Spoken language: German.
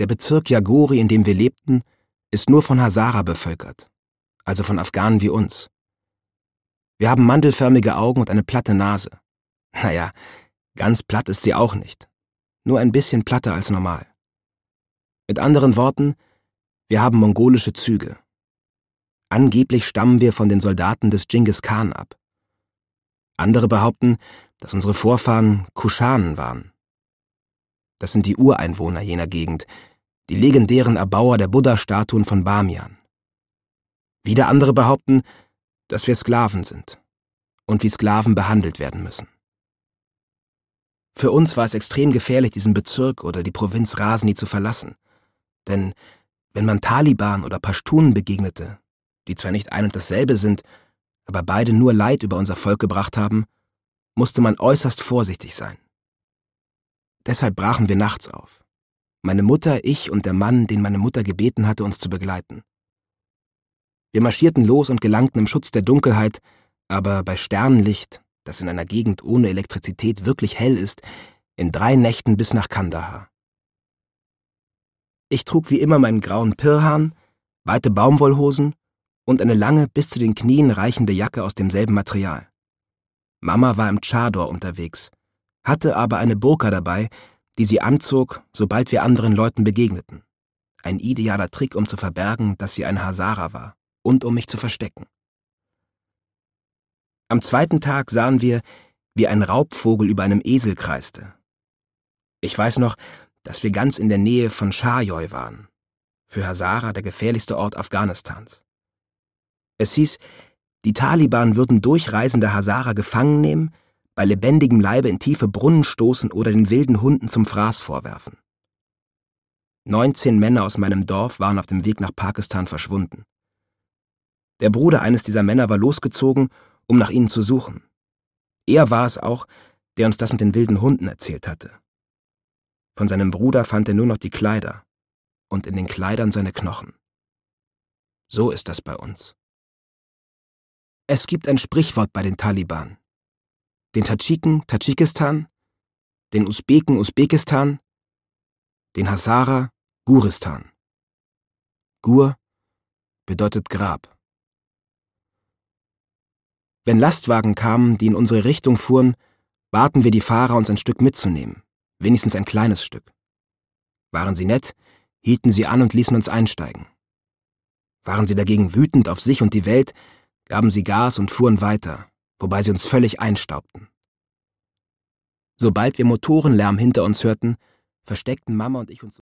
Der Bezirk Jaghori, in dem wir lebten, ist nur von Hazara bevölkert, also von Afghanen wie uns. Wir haben mandelförmige Augen und eine platte Nase. Naja, ganz platt ist sie auch nicht, nur ein bisschen platter als normal. Mit anderen Worten, wir haben mongolische Züge. Angeblich stammen wir von den Soldaten des Dschingis Khan ab. Andere behaupten, dass unsere Vorfahren Kushanen waren. Das sind die Ureinwohner jener Gegend, die legendären Erbauer der Buddha-Statuen von Bamiyan. Wieder andere behaupten, dass wir Sklaven sind und wie Sklaven behandelt werden müssen. Für uns war es extrem gefährlich, diesen Bezirk oder die Provinz Rasni zu verlassen. Denn wenn man Taliban oder Pashtunen begegnete, die zwar nicht ein und dasselbe sind, aber beide nur Leid über unser Volk gebracht haben, musste man äußerst vorsichtig sein. Deshalb brachen wir nachts auf. Meine Mutter, ich und der Mann, den meine Mutter gebeten hatte, uns zu begleiten. Wir marschierten los und gelangten im Schutz der Dunkelheit, aber bei Sternenlicht, das in einer Gegend ohne Elektrizität wirklich hell ist, in 3 Nächten bis nach Kandahar. Ich trug wie immer meinen grauen Pirhan, weite Baumwollhosen und eine lange, bis zu den Knien reichende Jacke aus demselben Material. Mama war im Chador unterwegs, hatte aber eine Burka dabei, die sie anzog, sobald wir anderen Leuten begegneten. Ein idealer Trick, um zu verbergen, dass sie ein Hazara war und um mich zu verstecken. Am 2. Tag sahen wir, wie ein Raubvogel über einem Esel kreiste. Ich weiß noch, dass wir ganz in der Nähe von Sharjoi waren, für Hazara der gefährlichste Ort Afghanistans. Es hieß, die Taliban würden durchreisende Hazara gefangen nehmen, bei lebendigem Leibe in tiefe Brunnen stoßen oder den wilden Hunden zum Fraß vorwerfen. 19 Männer aus meinem Dorf waren auf dem Weg nach Pakistan verschwunden. Der Bruder eines dieser Männer war losgezogen, um nach ihnen zu suchen. Er war es auch, der uns das mit den wilden Hunden erzählt hatte. Von seinem Bruder fand er nur noch die Kleider und in den Kleidern seine Knochen. So ist das bei uns. Es gibt ein Sprichwort bei den Taliban. Den Tadschiken Tadschikistan, den Usbeken Usbekistan, den Hazara Guristan. Gur bedeutet Grab. Wenn Lastwagen kamen, die in unsere Richtung fuhren, baten wir die Fahrer, uns ein Stück mitzunehmen, wenigstens ein kleines Stück. Waren sie nett, hielten sie an und ließen uns einsteigen. Waren sie dagegen wütend auf sich und die Welt, gaben sie Gas und fuhren weiter, wobei sie uns völlig einstaubten. Sobald wir Motorenlärm hinter uns hörten, versteckten Mama und ich uns